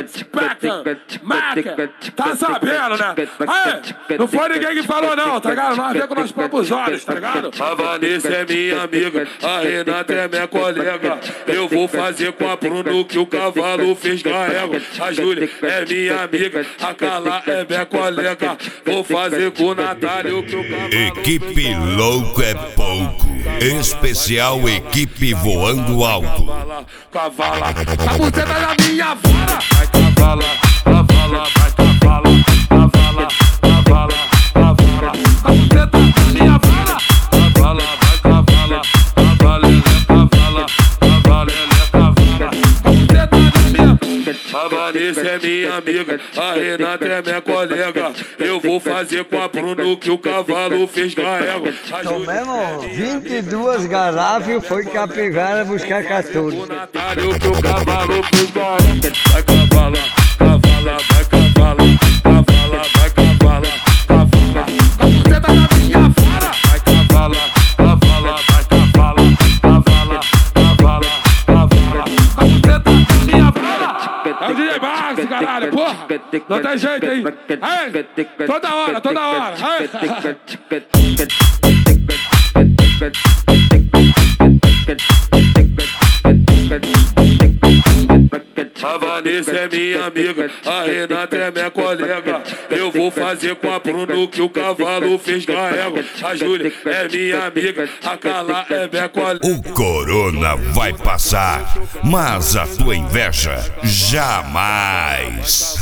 Speca, Maca, tá sabendo, né? Aí, não foi ninguém que falou não, tá ligado? Nós vemos com nossos próprios olhos, tá ligado? A Vanessa é minha amiga, a Renata é minha colega. Eu vou fazer com a Bruno que o cavalo fez carrega. A Júlia é minha amiga, a Carla é minha colega. Vou fazer com o Natália o que o cavalo Equipe Louco é Pouco. Especial Equipe Voando Alto. Cavala, a buceta da minha vara. Vai cavala, cavala, vai cavala, cavala, cavala, cavala. A buceta da minha vara. Cavala, vai cavala, cavala, cavala, cavala, cavala. A buceta da minha. A Vanessa é minha amiga, a Renata é minha colega. Eu vou fazer com a Bruno que o cavalo fez carrega. Tomamos 22 garrafas e foi capivar a buscar 14. O Natália que o cavalo fez carrega. Vai cavala, cavala, vai cavala, cavala, vai cavala, cavala. A buceta da minha vara. Vai cavala, cavala, vai cavala, cavala, cavala, cavala. A buceta da minha vara. É o DJ Max, caralho, porra! Não tem jeito aí! Ei, toda hora, toda hora! A Vanessa é minha amiga, a Renata é minha colega. Eu vou fazer com a Bruno que o cavalo fez carrega. A Júlia é minha amiga, a Carla é minha colega. O corona vai passar, mas a tua inveja jamais.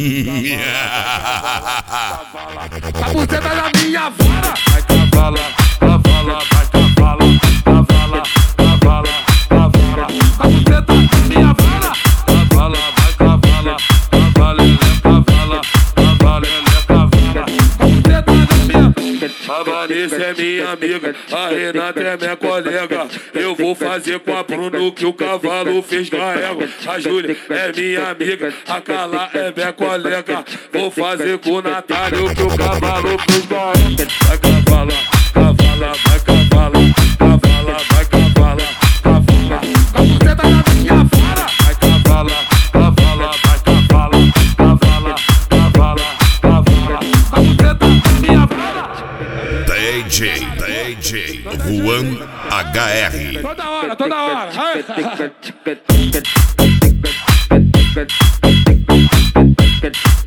A buceta da minha vara. Vai cavala, cavala, vai cavala, cavala, cavala, cavala. A buceta da minha vara. Cavala, vai cavala, cavala, cavala, cavala, cavala. A buceta da minha. A Vanessa é minha amiga, a Renata é minha colega. Eu vou fazer com a Bruno que o cavalo fez carrega. A Júlia é minha amiga, a Carla é minha colega. Vou fazer com o Natália o que o cavalo fez carrega. Vai cavala, cavala, vai cavala, cavala, vai cavala, cavala. A buceta da minha vara. Vai cavala, cavala, vai cavala, cavala, cavala, cavala. A buceta da minha vara. DJ Juan HR. Toda hora, toda hora. Ai.